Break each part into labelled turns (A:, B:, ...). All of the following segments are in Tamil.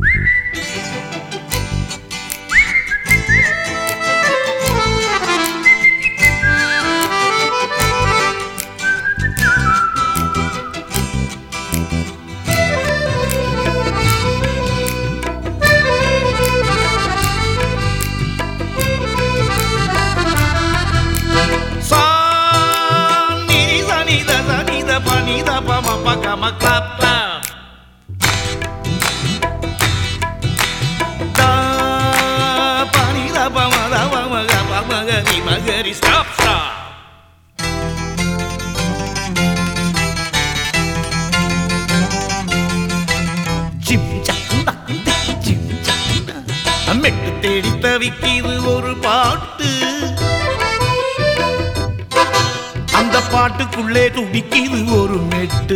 A: Stop, stop. மெட்டு தேடி தவிக்கிது ஒரு பாட்டு, அந்த பாட்டுக்குள்ளே துடிக்கிது ஒரு மெட்டு.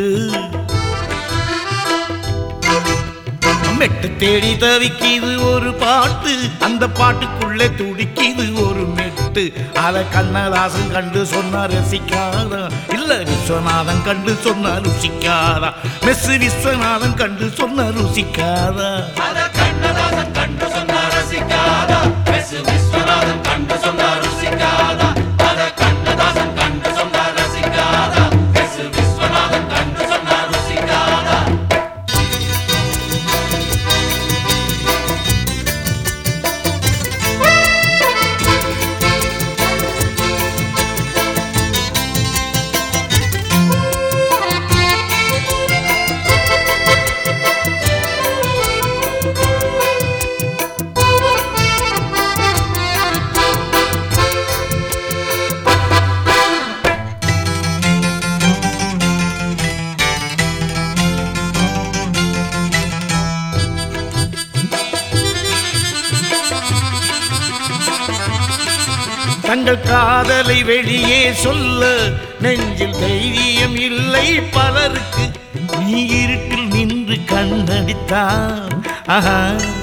A: மெட்டு தேடி தவிக்கிது ஒரு பாட்டு, அந்த பாட்டுக்குள்ளே துடிக்கிது ஒரு மெட்டு. அத கண்ணதாசன் கண்டு சொன்னா ரசிக்காதா, இல்ல விஸ்வநாதன் கண்டு சொன்னா ருசிக்காதா? மெஸ் விஸ்வநாதன் கண்டு சொன்னா ருசிக்காதா?
B: அத கண்ணதாசன் கண்டு சொன்னா ரசிக்காதா, மெஸ் விஸ்வநாதன் கண்டு சொன்னா ருசிக்காதா? அத கண்ணதாசன் கண்டு சொன்னா ரசிக்காதா, மெஸ் விஸ்வநாதன் கண்டு சொன்னா ருசிக்காதா?
A: தங்கள் காதலை வெளியே சொல்ல நெஞ்சில் தைரியம் இல்லை பலருக்கு. நீ இருட்டில் நின்று கண்ணடித்தான், ஆஹா,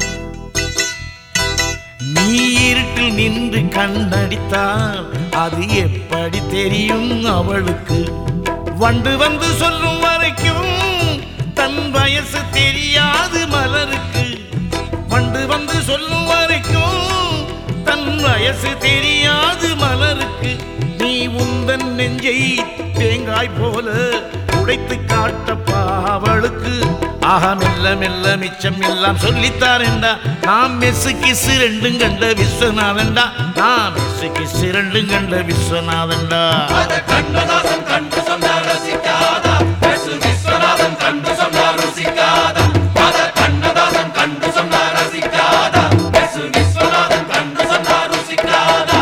A: நீ இருட்டில் நின்று கண்ணடித்தான் அது எப்படி தெரியும் அவளுக்கு? வண்டு வந்து சொல்லும் வரைக்கும் தன் வயசு தெரியாது மலருக்கு. வண்டு வந்து சொல்லும் வரைக்கும் தன் வயசு தெரியாது மலருக்கு. நீ உந்தன் நெஞ்சை தேங்காய் போல உடைத்து காட்டப்பா அவளுக்கு. ஆஹா, மெல்ல மெல்ல மிச்சம் எல்லாம் சொல்லித்தாரேண்டா. நாம் மெஸ்ஸு கிசு ரெண்டும் கண்ட விஸ்வநாதன்டா, நாம் மெஸ்ஸு கிசு ரெண்டும் கண்ட விஸ்வநாதன்டா.
B: அத கண்ணதாசன் கண்டு சொன்னா ரசிக்காதா, மெஸ் விஸ்வநாதன் கண்டு சொன்னா ருசிக்காதா? அத கண்ணதாசன் கண்டு சொன்னா ரசிக்காதா, மெஸ் விஸ்வநாதன் கண்டு சொன்னா ருசிக்காதா?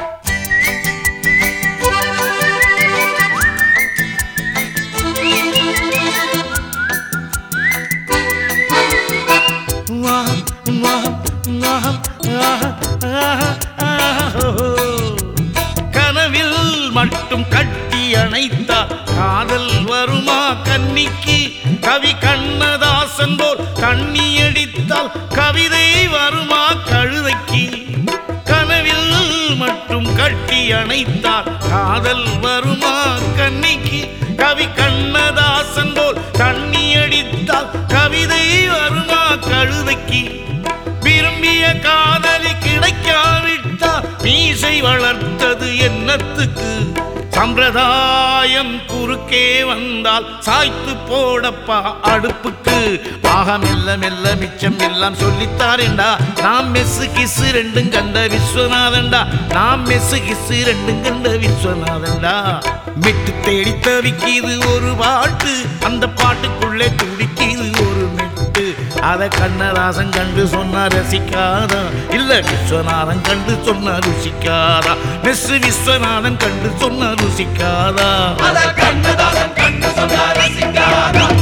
A: கனவில் மட்டும் கட்டி அணைத்தால் காதல் வருமா கன்னிக்கு? கவி கண்ணதாசன் போல் தண்ணி அடித்தால் கவிதை வருமா கழுதைக்கு? கனவில் மட்டும் கட்டி அணைத்தால் காதல் வருமா கன்னிக்கு? கவி கண்ணதாசன் போல் தண்ணி அடித்தால் கவிதை வருமா கழுதைக்கு? விரும்பிய காதலி கிடைக்காவிட்டா மீசை வளர்த்தது என்னத்துக்கு? சம்பிரதாயம் குறுக்கே வந்தால் சாய்த்து போடப்பா அடுப்புக்கு. ஆக மெல்ல மெல்ல மிச்சம் எல்லாம் சொல்லித்தாரேண்டா. நாம் மெஸ்ஸு கிசு ரெண்டும் கண்ட விஸ்வநாதன்டா, நாம் மெஸ்ஸு கிசு ரெண்டும் கண்ட விஸ்வநாதன்டா. மெட்டு தேடி தவிக்கிது ஒரு பாட்டு, அந்த பாட்டுக்குள்ளே துடிக்கிது ஒரு மெட்டு. அத கண்ணதாசன் கண்டு சொன்னா ரசிக்காதா, இல்ல விஸ்வநாதன் கண்டு சொன்னா ருசிக்காதா? மெஸ் விஸ்வநாதன் கண்டு சொன்னா ருசிக்காதா?
B: அத கண்ணதாசன் கண்டு சொன்னா ரசிக்காதா,